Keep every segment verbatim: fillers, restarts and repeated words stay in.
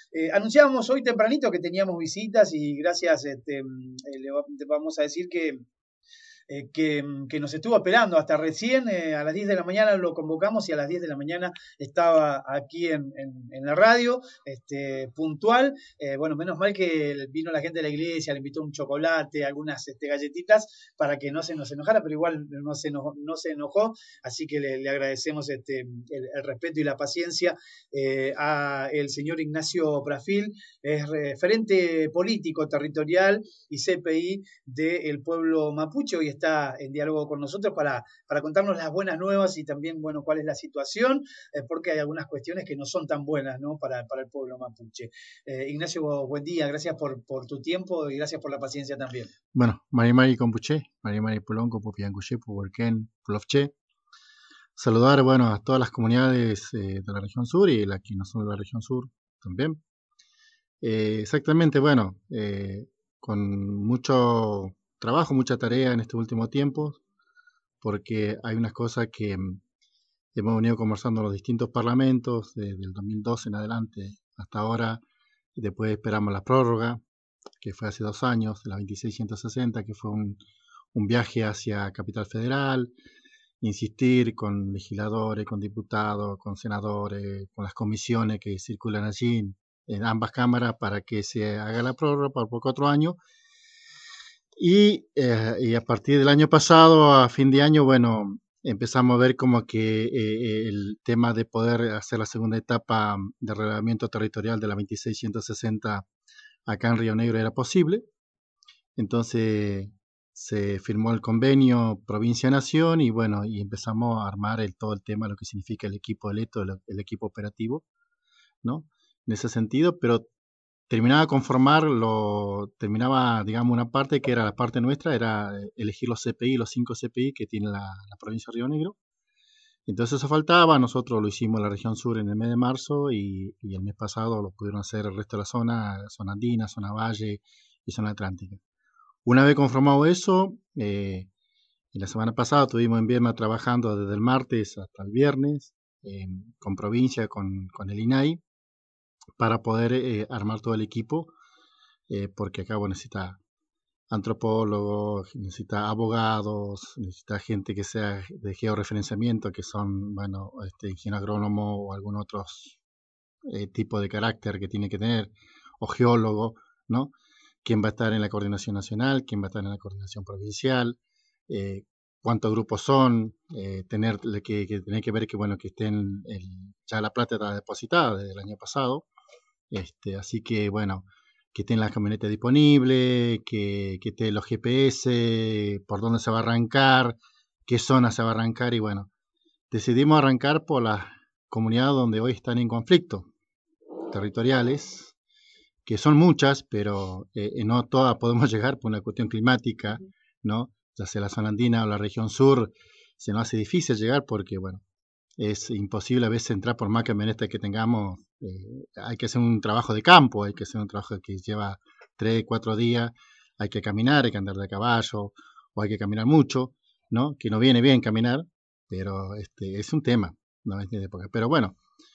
Eh, anunciábamos hoy tempranito que teníamos visitas y gracias, este, eh, le va- vamos a decir que eh, que, que, nos estuvo esperando hasta recién, eh, a las diez de la mañana lo convocamos y a las diez de la mañana estaba aquí en, en, en la radio, este, puntual. Eh, bueno, menos mal que vino la gente de la iglesia, le invitó un chocolate, algunas este, galletitas para que no se nos enojara, pero igual no se, no, no se enojó, así que le, le agradecemos este, el, el, respeto y la paciencia eh, al señor Ignacio Prafil, es referente político, territorial y C P I del pueblo mapuche. Hoy está en diálogo con nosotros para, para contarnos las buenas nuevas y también, bueno, cuál es la situación, eh, porque hay algunas cuestiones que no son tan buenas, ¿no? Para, para el pueblo mapuche. Eh, Ignacio, buen día, gracias por, por tu tiempo y gracias por la paciencia también. Bueno, Mari Mari Compuche, Mari Mari Pulonco, Pupiancuche, Puberquén, Pulovche. Saludar, bueno, a todas las comunidades eh, de la región sur y las que no son de la región sur también. Eh, exactamente, bueno, eh, con mucho trabajo, mucha tarea en este último tiempo, porque hay unas cosas que mm, hemos venido conversando en los distintos parlamentos desde el dos mil doce en adelante hasta ahora, y después esperamos la prórroga, que fue hace dos años, la veintiséis ciento sesenta, que fue un, un viaje hacia Capital Federal, insistir con legisladores, con diputados, con senadores, con las comisiones que circulan allí en ambas cámaras para que se haga la prórroga por, por otro año. Y, eh, y a partir del año pasado, a fin de año, bueno, empezamos a ver como que eh, el tema de poder hacer la segunda etapa de reglamento territorial de la veintiséis ciento sesenta acá en Río Negro era posible. Entonces se firmó el convenio provincia-nación y bueno, y empezamos a armar el, todo el tema, lo que significa el equipo electo, el, el equipo operativo, ¿no? En ese sentido, pero terminaba de conformar, lo, terminaba, digamos, una parte que era la parte nuestra, era elegir los C P I, los cinco C P I que tiene la, la provincia de Río Negro. Entonces eso faltaba, nosotros lo hicimos en la región sur en el mes de marzo y, y el mes pasado lo pudieron hacer el resto de la zona, zona andina, zona valle y zona atlántica. Una vez conformado eso, eh, y la semana pasada estuvimos en Viedma trabajando desde el martes hasta el viernes, eh, con provincia, con, con el I N A I, para poder eh, armar todo el equipo, eh, porque acá bueno, necesita antropólogos, necesita abogados, necesita gente que sea de georreferenciamiento, que son, bueno, este, ingeniero agrónomo o algún otro eh, tipo de carácter que tiene que tener, o geólogo, ¿no? Quién va a estar en la coordinación nacional, quién va a estar en la coordinación provincial, eh, cuántos grupos son, eh, tener que, que, tener que ver que, bueno, que estén, el, ya la plata está depositada desde el año pasado, este, así que, bueno, que estén las camionetas disponibles, que, que estén los G P S, por dónde se va a arrancar, qué zona se va a arrancar, y bueno, decidimos arrancar por las comunidades donde hoy están en conflicto, territoriales, que son muchas, pero eh, no todas podemos llegar por una cuestión climática, ¿no? Ya sea la zona andina o la región sur, se nos hace difícil llegar porque, bueno, es imposible a veces entrar por más camionetas que tengamos. Eh, hay que hacer un trabajo de campo, hay que hacer un trabajo que lleva tres, cuatro días, hay que caminar, hay que andar de caballo, o hay que caminar mucho, ¿no? Que no viene bien caminar, pero este, es un tema, ¿no? Pero bueno,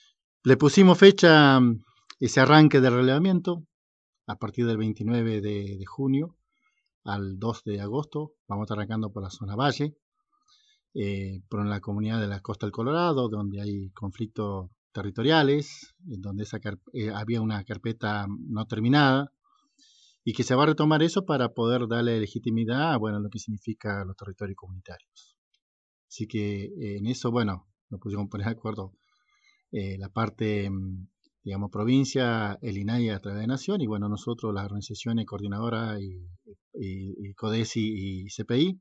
le pusimos fecha, ese arranque del relevamiento, a partir del veintinueve de, de junio al dos de agosto. Vamos a estar arrancando por la zona valle, eh, por la comunidad de la costa del Colorado, donde hay conflictos territoriales, en donde esa eh, había una carpeta no terminada, y que se va a retomar eso para poder darle legitimidad a bueno, lo que significa los territorios comunitarios. Así que eh, en eso, bueno, nos pusimos a poner de acuerdo eh, la parte, digamos, provincia, el I N A I a través de Nación, y bueno, nosotros, las organizaciones coordinadoras y, y, y CODESI y C P I.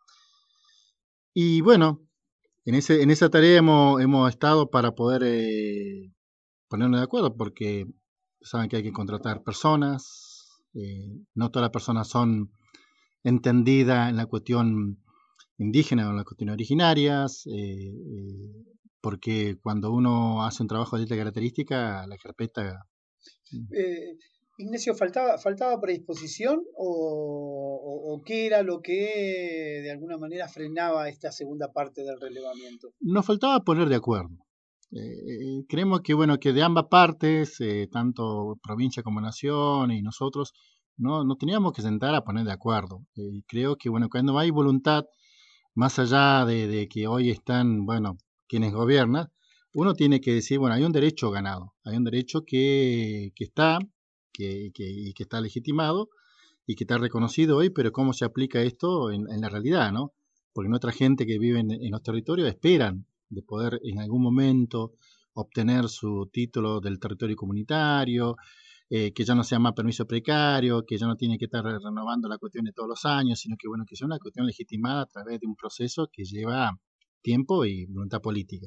Y bueno, en, ese, en esa tarea hemos, hemos estado para poder eh, ponernos de acuerdo, porque saben que hay que contratar personas, eh, no todas las personas son entendidas en la cuestión indígena o en las cuestiones originarias, eh, eh, porque cuando uno hace un trabajo de esta característica, la carpeta... Eh, Ignacio, ¿faltaba, faltaba predisposición o, o, o qué era lo que de alguna manera frenaba esta segunda parte del relevamiento? Nos faltaba poner de acuerdo. Eh, creemos que, bueno, que de ambas partes, eh, tanto provincia como nación y nosotros, no, no teníamos que sentar a poner de acuerdo. Eh, y creo que, bueno, cuando hay voluntad, más allá de, de que hoy están, bueno, quienes gobiernan, uno tiene que decir, bueno, hay un derecho ganado, hay un derecho que, que está, que, que, y que está legitimado y que está reconocido hoy, pero cómo se aplica esto en, en la realidad, ¿no? Porque nuestra gente que vive en, en los territorios esperan de poder en algún momento obtener su título del territorio comunitario, eh, que ya no sea más permiso precario, que ya no tiene que estar renovando la cuestión de todos los años, sino que, bueno, que sea una cuestión legitimada a través de un proceso que lleva tiempo y voluntad política.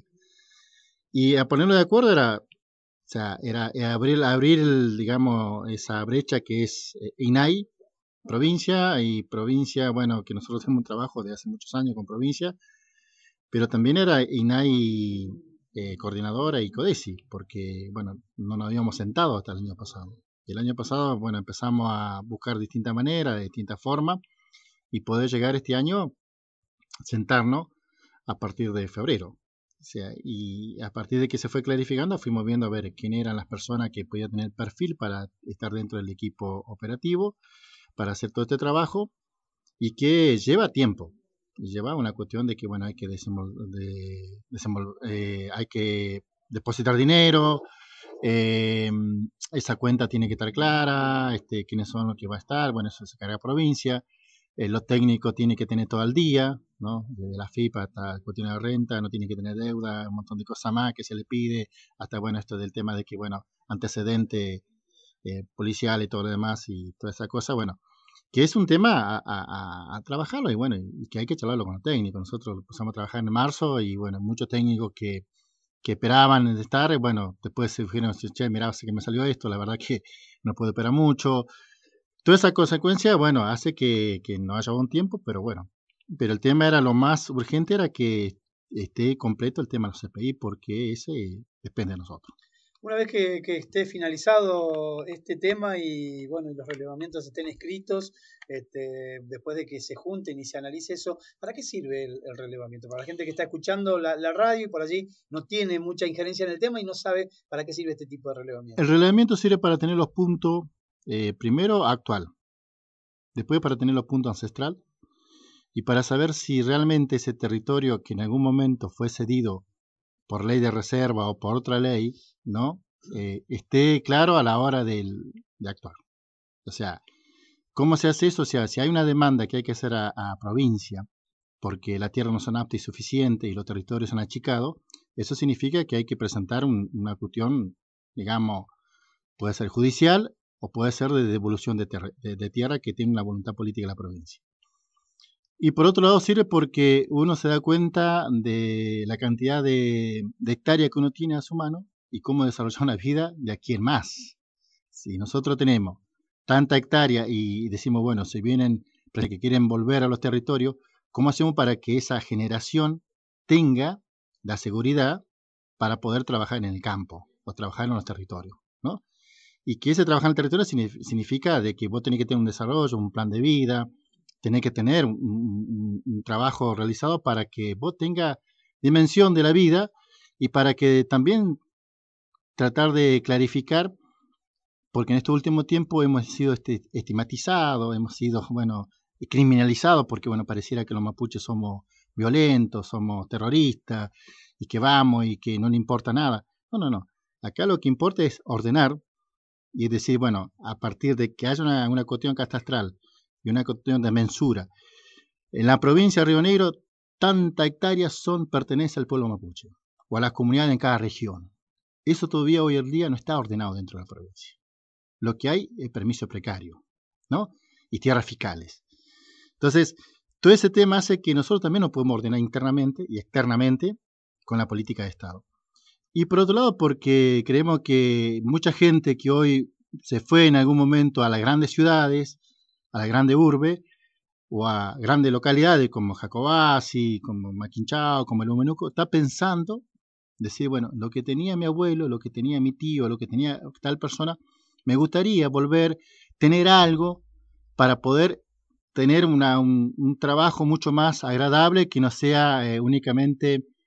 Y a ponerlo de acuerdo era, o sea, era, era abrir, abrir el, digamos, esa brecha que es eh, I N A I, provincia, y provincia, bueno, que nosotros tenemos un trabajo de hace muchos años con provincia, pero también era I N A I eh, coordinadora y CODESI, porque, bueno, no nos habíamos sentado hasta el año pasado. Y el año pasado, bueno, empezamos a buscar distintas maneras, de distintas formas, y poder llegar este año, sentarnos a partir de febrero. O sea, y a partir de que se fue clarificando, fuimos viendo a ver quién eran las personas que podían tener perfil para estar dentro del equipo operativo, para hacer todo este trabajo, y que lleva tiempo. Lleva una cuestión de que, bueno, hay que, desenvol de, desenvol eh, hay que depositar dinero, eh, esa cuenta tiene que estar clara, este, quiénes son los que va a estar, bueno, eso se carga provincia, eh, los técnicos tienen que tener todo al día, ¿no? Desde la F I P A hasta el cuestión de renta, no tiene que tener deuda, un montón de cosas más que se le pide, hasta, bueno, esto del tema de que, bueno, antecedente eh, policial y todo lo demás y toda esa cosa, bueno, que es un tema a, a, a trabajarlo y bueno, y que hay que charlarlo con los técnicos. Nosotros empezamos a trabajar en marzo y bueno, muchos técnicos que, que esperaban de estar, bueno, después se dijeron, che, mirá, sé que me salió esto, la verdad que no puedo esperar mucho. Toda esa consecuencia, bueno, hace que, que no haya un tiempo, pero bueno, pero el tema era lo más urgente, era que esté completo el tema de los C P I, porque ese depende de nosotros. Una vez que, que esté finalizado este tema y bueno, y los relevamientos estén escritos, este, después de que se junten y se analice eso, ¿para qué sirve el, el relevamiento? Para la gente que está escuchando la, la radio y por allí no tiene mucha injerencia en el tema y no sabe para qué sirve este tipo de relevamiento. El relevamiento sirve para tener los puntos, eh, primero actual, después para tener los puntos ancestral, y para saber si realmente ese territorio que en algún momento fue cedido por ley de reserva o por otra ley, ¿no? Eh, esté claro a la hora del, de actuar. O sea, ¿cómo se hace eso? O sea, si hay una demanda que hay que hacer a, a provincia, porque la tierra no son apta y suficiente y los territorios son achicados, eso significa que hay que presentar un, una cuestión, digamos, puede ser judicial o puede ser de devolución de, ter de, de tierra que tiene una voluntad política de la provincia. Y por otro lado sirve porque uno se da cuenta de la cantidad de, de hectáreas que uno tiene a su mano y cómo desarrollar una vida de aquí en más. Si nosotros tenemos tanta hectárea y decimos, bueno, si vienen que quieren volver a los territorios, ¿cómo hacemos para que esa generación tenga la seguridad para poder trabajar en el campo o trabajar en los territorios, ¿no? Y que ese trabajar en el territorio significa de que vos tenés que tener un desarrollo, un plan de vida, tenés que tener un, un, un trabajo realizado para que vos tengas dimensión de la vida y para que también tratar de clarificar, porque en este último tiempo hemos sido este, estigmatizados, hemos sido, bueno, criminalizados, porque, bueno, pareciera que los mapuches somos violentos, somos terroristas, y que vamos y que no le importa nada. No, no, no. Acá lo que importa es ordenar y decir, bueno, a partir de que haya una, una cuestión catastral y una cuestión de mensura, en la provincia de Río Negro, tantas hectáreas son, pertenece al pueblo mapuche, o a las comunidades en cada región. Eso todavía hoy en día no está ordenado dentro de la provincia. Lo que hay es permiso precario, ¿no? Y tierras fiscales. Entonces, todo ese tema hace que nosotros también nos podemos ordenar internamente y externamente con la política de Estado. Y por otro lado, porque creemos que mucha gente que hoy se fue en algún momento a las grandes ciudades, a la grande urbe, o a grandes localidades como Jacobasi, como Maquinchao, como el Umenuco, está pensando, decir, bueno, lo que tenía mi abuelo, lo que tenía mi tío, lo que tenía tal persona, me gustaría volver, tener algo para poder tener una, un, un trabajo mucho más agradable que no sea eh, únicamente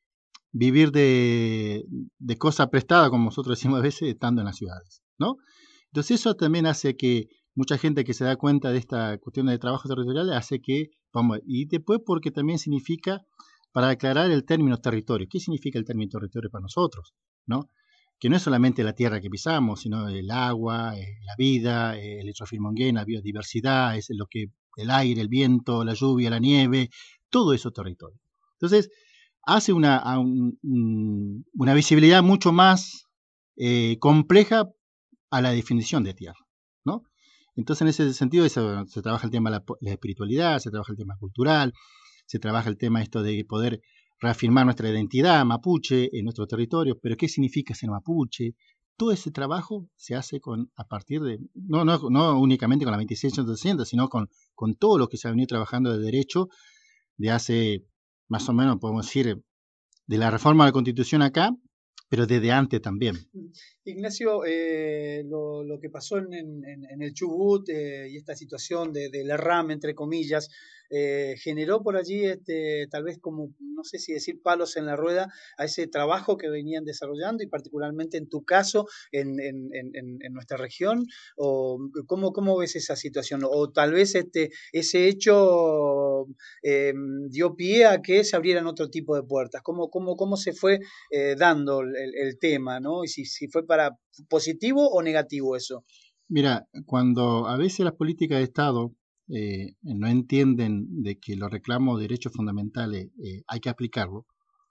vivir de, de cosa prestada, como nosotros decimos a veces, estando en las ciudades, ¿no? Entonces eso también hace que mucha gente que se da cuenta de esta cuestión de trabajo territorial hace que, vamos, y después porque también significa, para aclarar el término territorio, ¿qué significa el término territorio para nosotros? ¿No? Que no es solamente la tierra que pisamos, sino el agua, eh, la vida, eh, el electrofilmonguén, la biodiversidad, es lo que, el aire, el viento, la lluvia, la nieve, todo eso es territorio. Entonces, hace una, un, un, una visibilidad mucho más eh, compleja a la definición de tierra, ¿no? Entonces, en ese sentido, se, se trabaja el tema de la, la, espiritualidad, se trabaja el tema cultural, se trabaja el tema esto de poder reafirmar nuestra identidad mapuche en nuestro territorio, pero ¿qué significa ser mapuche? Todo ese trabajo se hace con, a partir de, no, no, no únicamente con la veintiséis doscientos, sino con, con todo lo que se ha venido trabajando de derecho de hace, más o menos, podemos decir, de la reforma de la Constitución acá, pero desde antes también. Ignacio, eh, lo, lo, que pasó en, en, en el Chubut eh, y esta situación de, de la RAM, entre comillas, eh, generó por allí este, tal vez como, no sé si decir palos en la rueda, a ese trabajo que venían desarrollando y particularmente en tu caso, en, en, en, en nuestra región, o ¿cómo, cómo ves esa situación? O tal vez este, ese hecho eh, dio pie a que se abrieran otro tipo de puertas. ¿Cómo, cómo, cómo se fue eh, dando el, el, tema, ¿no? Y si, si fue para positivo o negativo eso. Mira, cuando a veces las políticas de Estado eh, no entienden de que los reclamos de derechos fundamentales eh, hay que aplicarlo,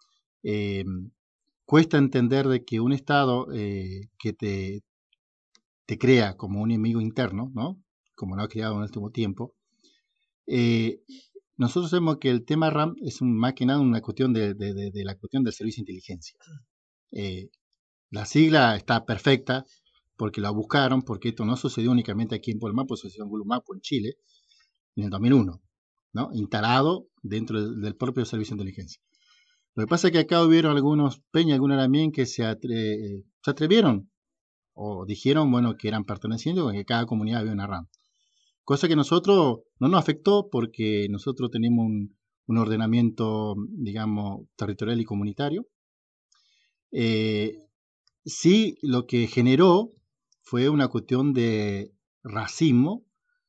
eh, cuesta entender de que un Estado eh, que te, te crea como un enemigo interno, ¿no? Como lo ha creado en el último tiempo, eh, nosotros sabemos que el tema RAM es un, más que nada una cuestión de, de, de, de la cuestión del servicio de inteligencia. Eh, la sigla está perfecta porque la buscaron, porque esto no sucedió únicamente aquí en Puelmapo, sucedió en Gulumapo, en Chile, en el dos mil uno, ¿no? Instalado dentro del, del propio servicio de inteligencia. Lo que pasa es que acá hubieron algunos peñas, algunos también que se, atre, se atrevieron o dijeron, bueno, que eran pertenecientes, que cada comunidad había una RAM. Cosa que a nosotros no nos afectó porque nosotros tenemos un, un ordenamiento, digamos, territorial y comunitario. Eh, sí, lo que generó fue una cuestión de racismo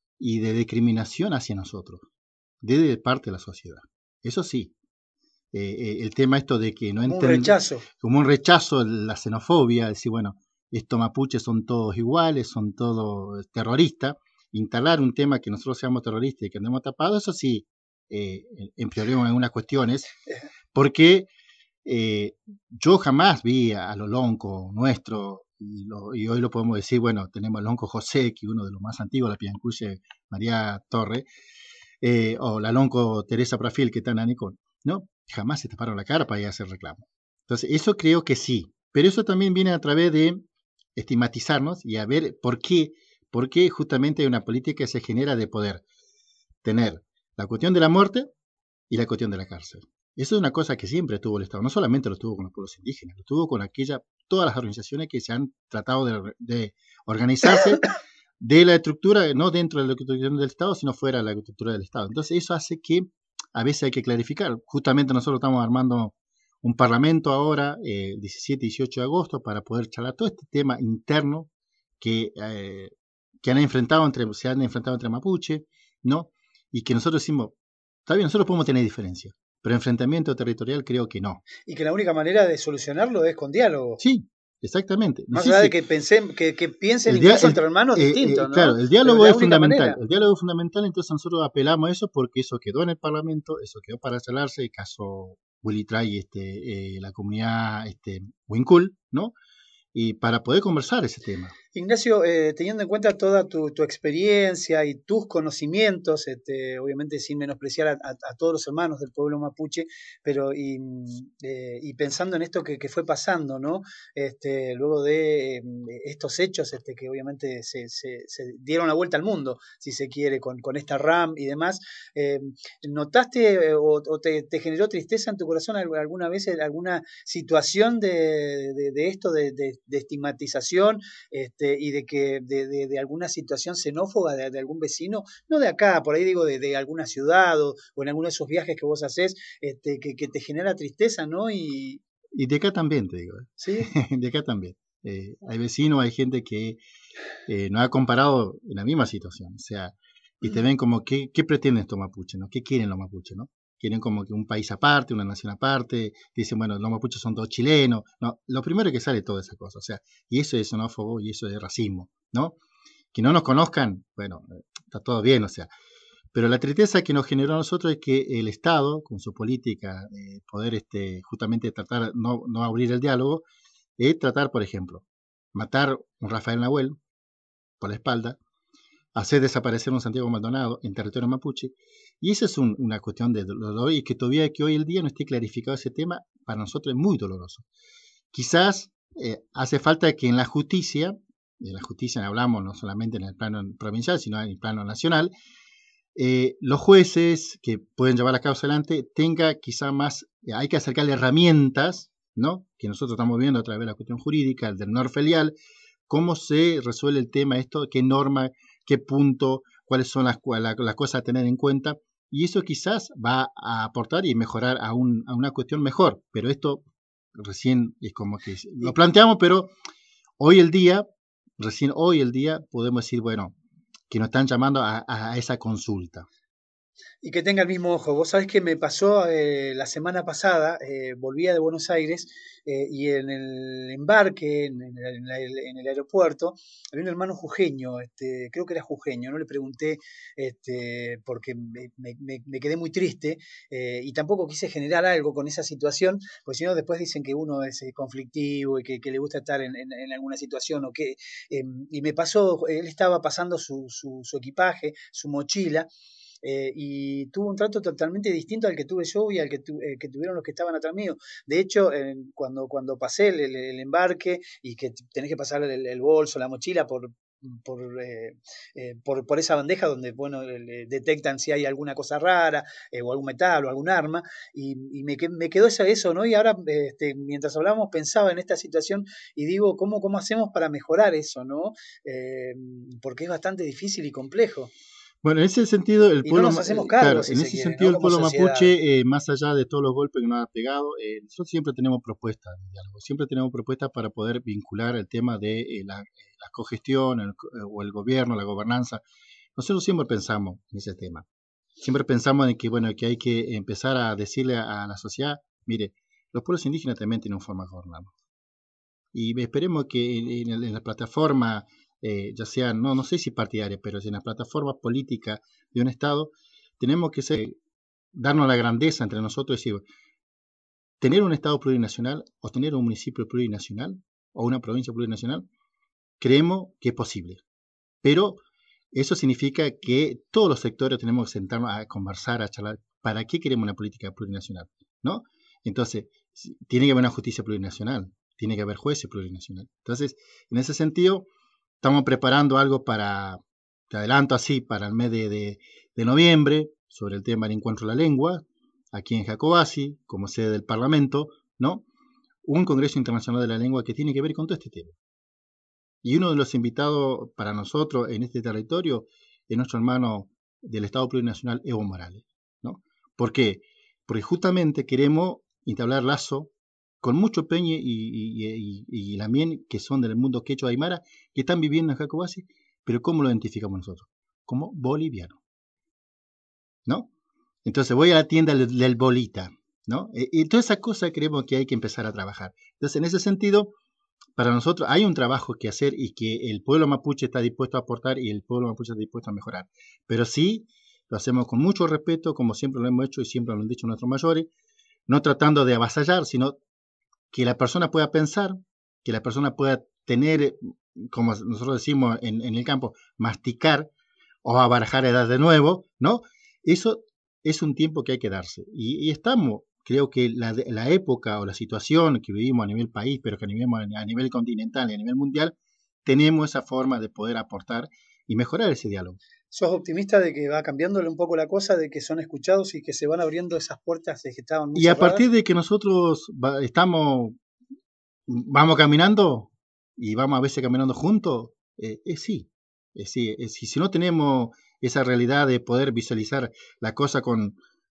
y de discriminación hacia nosotros, desde parte de la sociedad. Eso sí, eh, eh, el tema esto de que no entienden... Como un rechazo. Como un rechazo, la xenofobia, decir, bueno, estos mapuches son todos iguales, son todos terroristas. Instalar un tema que nosotros seamos terroristas y que andemos tapados, eso sí, eh, empeoremos en algunas cuestiones, porque eh, yo jamás vi a, a los loncos nuestros, y, lo, y hoy lo podemos decir, bueno, tenemos al lonco José, que es uno de los más antiguos, la Piancuche María Torre, eh, o la lonco Teresa Prafil, que está en Anicón, ¿no? Jamás se taparon la cara para ir a hacer reclamo. Entonces, eso creo que sí, pero eso también viene a través de estigmatizarnos y a ver por qué, por qué justamente hay una política que se genera de poder tener la cuestión de la muerte y la cuestión de la cárcel. Eso es una cosa que siempre tuvo el Estado, no solamente lo tuvo con los pueblos indígenas, lo tuvo con aquella, todas las organizaciones que se han tratado de, de organizarse de la estructura, no dentro de la estructura del Estado, sino fuera de la estructura del Estado. Entonces eso hace que a veces hay que clarificar. Justamente nosotros estamos armando un parlamento ahora, eh, diecisiete y dieciocho de agosto, para poder charlar todo este tema interno que, eh, que han enfrentado entre, se han enfrentado entre mapuche, ¿no? Y que nosotros decimos, está bien, nosotros podemos tener diferencias, pero enfrentamiento territorial creo que no. Y que la única manera de solucionarlo es con diálogo. Sí, exactamente. Más sí, allá sí. de que, pensé, que, que piensen el incluso el, entre hermanos eh, distintos, eh, ¿no? Claro, el diálogo es fundamental. Manera. El diálogo es fundamental, entonces nosotros apelamos a eso porque eso quedó en el Parlamento, eso quedó para charlarse, el caso Willy Tray, este, eh, la comunidad este, Wincul, ¿no? Y para poder conversar ese tema. Ignacio, eh, teniendo en cuenta toda tu, tu, experiencia y tus conocimientos, este, obviamente sin menospreciar a, a, a, todos los hermanos del pueblo mapuche, pero y, eh, y pensando en esto que, que fue pasando, ¿no? Este, luego de eh, estos hechos este, que obviamente se, se, se, dieron la vuelta al mundo, si se quiere, con, con esta RAM y demás, eh, ¿notaste o, o te, te, generó tristeza en tu corazón alguna vez alguna situación de, de, de esto, de, de, de estigmatización? Este, y de que de, de, de alguna situación xenófoba de, de algún vecino, no de acá, por ahí digo de, de alguna ciudad o, o en alguno de esos viajes que vos hacés, este, que, que te genera tristeza, ¿no? Y, Y de acá también, te digo. ¿eh? ¿Sí? De acá también. Eh, hay vecinos, hay gente que eh, nos ha comparado en la misma situación. O sea, y te ven como, ¿qué, qué pretenden estos mapuches? ¿No? ¿Qué quieren los mapuches? ¿No? Quieren como que un país aparte, una nación aparte. Dicen, bueno, los mapuches son todos chilenos. No, lo primero que sale es toda esa cosa. O sea, y eso es xenófobo y eso es racismo, ¿no? Que no nos conozcan, bueno, está todo bien, o sea. Pero la tristeza que nos generó a nosotros es que el Estado, con su política de poder este, justamente tratar, no, no abrir el diálogo, es tratar, por ejemplo, matar a un Rafael Nahuel por la espalda, hacer desaparecer un Santiago Maldonado en territorio mapuche, y esa es un, una cuestión de dolor, y que todavía que hoy el día no esté clarificado ese tema, para nosotros es muy doloroso. Quizás eh, hace falta que en la justicia, de la justicia hablamos no solamente en el plano provincial, sino en el plano nacional, eh, los jueces que pueden llevar la causa adelante tenga quizá más, eh, hay que acercarle herramientas, ¿no? Que nosotros estamos viendo a través de la cuestión jurídica, el del NOR filial, cómo se resuelve el tema esto, qué norma, qué punto, cuáles son las, las, las cosas a tener en cuenta, y eso quizás va a aportar y mejorar a, un, a una cuestión mejor, pero esto recién es como que lo planteamos, pero hoy el día, recién hoy el día podemos decir, bueno, que nos están llamando a, a esa consulta. Y que tenga el mismo ojo. Vos sabés que me pasó eh, la semana pasada, eh, volvía de Buenos Aires eh, y en el embarque, en, en, el, en, el, en, el, aeropuerto, había un hermano jujeño, este, creo que era jujeño, no le pregunté este, porque me, me, me quedé muy triste eh, y tampoco quise generar algo con esa situación, porque si no después dicen que uno es eh, conflictivo y que, que, le gusta estar en, en, en alguna situación o que... Eh, y me pasó, él estaba pasando su, su, su equipaje, su mochila, Eh, y tuvo un trato totalmente distinto al que tuve yo y al que, tu, eh, que tuvieron los que estaban atrás mío. De hecho, eh, cuando, cuando pasé el, el, el, embarque y que tenés que pasar el, el bolso, la mochila por, por, eh, eh, por, por esa bandeja donde bueno, le detectan si hay alguna cosa rara eh, o algún metal o algún arma, y, y me, me, quedó eso, eso, ¿no? Y ahora, este, mientras hablábamos, pensaba en esta situación y digo, ¿cómo, cómo hacemos para mejorar eso, ¿no? Eh, porque es bastante difícil y complejo. Bueno, en ese sentido, el Y no pueblo, nos hacemos eh, cargo, claro, si en se ese quiere, sentido ¿no? el Como pueblo sociedad. mapuche, eh, más allá de todos los golpes que nos ha pegado, eh, nosotros siempre tenemos propuestas de diálogo, siempre tenemos propuestas para poder vincular el tema de eh, la, la, cogestión el, o el gobierno, la gobernanza. Nosotros siempre pensamos en ese tema. Siempre pensamos en que, bueno, que hay que empezar a decirle a, a la sociedad, mire, los pueblos indígenas también tienen forma de gobernarnos. Y esperemos que en, en, en la plataforma, eh, ya sea, no, no sé si partidaria, pero en la plataforma política de un Estado, tenemos que ser, darnos la grandeza entre nosotros y decir, tener un Estado plurinacional o tener un municipio plurinacional o una provincia plurinacional, creemos que es posible. Pero eso significa que todos los sectores tenemos que sentarnos a conversar, a charlar, ¿para qué queremos una política plurinacional? ¿No? Entonces, tiene que haber una justicia plurinacional, tiene que haber jueces plurinacionales. Entonces, en ese sentido, estamos preparando algo para, te adelanto así, para el mes de, de, de noviembre, sobre el tema del encuentro de la lengua, aquí en Jacobasi, como sede del Parlamento, ¿no? Un Congreso Internacional de la Lengua que tiene que ver con todo este tema. Y uno de los invitados para nosotros en este territorio es nuestro hermano del Estado Plurinacional, Evo Morales, ¿no? ¿Por qué? Porque justamente queremos entablar lazo con mucho peñe y, y, y, y también que son del mundo quechua aymara, que están viviendo en Jacobasi, pero ¿cómo lo identificamos nosotros? Como boliviano, ¿no? Entonces voy a la tienda del, del bolita, ¿no? Y, y toda esa cosa creemos que hay que empezar a trabajar. Entonces, en ese sentido, para nosotros hay un trabajo que hacer y que el pueblo mapuche está dispuesto a aportar y el pueblo mapuche está dispuesto a mejorar. Pero sí, lo hacemos con mucho respeto, como siempre lo hemos hecho y siempre lo han dicho nuestros mayores, no tratando de avasallar, sino que la persona pueda pensar, que la persona pueda tener, como nosotros decimos en, en el campo, masticar o abarajar edad de nuevo, ¿no? Eso es un tiempo que hay que darse. Y, y estamos, creo que la, la, época o la situación que vivimos a nivel país, pero que vivimos a nivel continental y a nivel mundial, tenemos esa forma de poder aportar y mejorar ese diálogo. ¿Sos optimista de que va cambiándole un poco la cosa, de que son escuchados y que se van abriendo esas puertas de que estaban muy y a cerradas? partir de que nosotros va, estamos, vamos caminando y vamos a veces caminando juntos, eh, eh, sí, eh, sí, eh, si, si no tenemos esa realidad de poder visualizar la cosa con,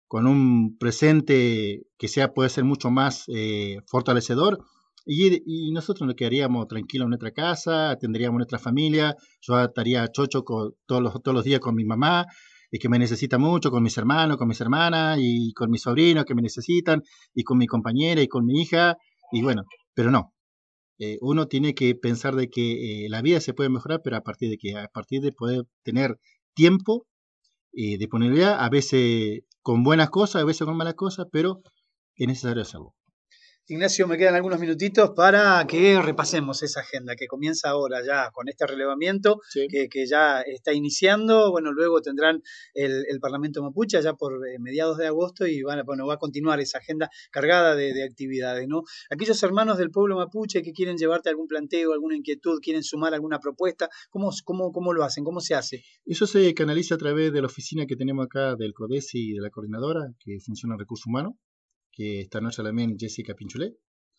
con un presente que sea, puede ser mucho más eh, fortalecedor. Y, y nosotros nos quedaríamos tranquilos en nuestra casa, tendríamos nuestra familia, yo estaría chocho con, todos, los, todos los días con mi mamá, y que me necesita mucho, con mis hermanos, con mis hermanas, y con mis sobrinos que me necesitan, y con mi compañera, y con mi hija, y bueno, pero no. Eh, uno tiene que pensar de que eh, la vida se puede mejorar, pero a partir de que a partir de poder tener tiempo y eh, disponibilidad, a veces con buenas cosas, a veces con malas cosas, pero es necesario hacerlo. Ignacio, me quedan algunos minutitos para que repasemos esa agenda que comienza ahora ya con este relevamiento sí. que, que ya está iniciando. Bueno, luego tendrán el, el Parlamento Mapuche ya por eh, mediados de agosto y van a, bueno, va a continuar esa agenda cargada de, de actividades, ¿no? Aquellos hermanos del pueblo mapuche que quieren llevarte algún planteo, alguna inquietud, quieren sumar alguna propuesta, ¿cómo, cómo, cómo lo hacen? ¿Cómo se hace? Eso se canaliza a través de la oficina que tenemos acá del CODESI y de la coordinadora que funciona en recursos humanos, que esta noche también Jessica Pinchulé.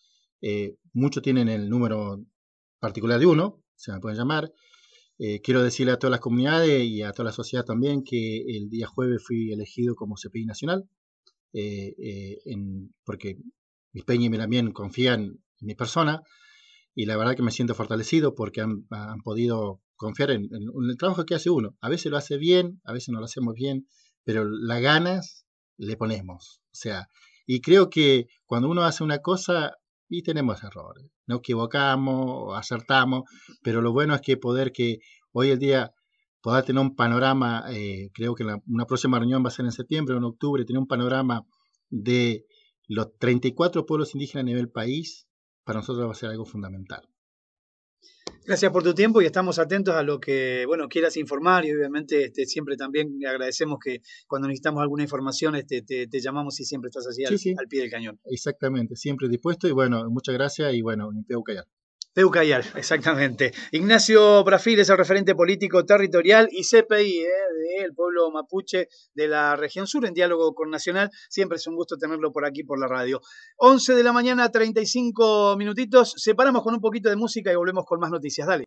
Eh, muchos tienen el número particular de uno, se me pueden llamar. Eh, quiero decirle a todas las comunidades y a toda la sociedad también que el día jueves fui elegido como C P I nacional, eh, eh, en, porque mis peñas también confían en mi persona y la verdad que me siento fortalecido porque han, han podido confiar en, en, en el trabajo que hace uno. A veces lo hace bien, a veces no lo hacemos bien, pero las ganas le ponemos. O sea, y creo que cuando uno hace una cosa y tenemos errores, nos equivocamos, acertamos, pero lo bueno es que poder que hoy el día poder tener un panorama, eh, creo que la, una próxima reunión va a ser en septiembre o en octubre, tener un panorama de los treinta y cuatro pueblos indígenas a nivel país, para nosotros va a ser algo fundamental. Gracias por tu tiempo y estamos atentos a lo que, bueno, quieras informar y obviamente este, siempre también agradecemos que cuando necesitamos alguna información este, te, te llamamos y siempre estás así Sí, al, sí, al pie del cañón. exactamente, siempre dispuesto y bueno, muchas gracias y bueno, en Peucayal. Peucayal, exactamente. Ignacio Brafil es el referente político territorial y C P I eh, del pueblo mapuche de la región sur en diálogo con Nacional. Siempre es un gusto tenerlo por aquí por la radio. once de la mañana, treinta y cinco minutitos. Separamos con un poquito de música y volvemos con más noticias. Dale.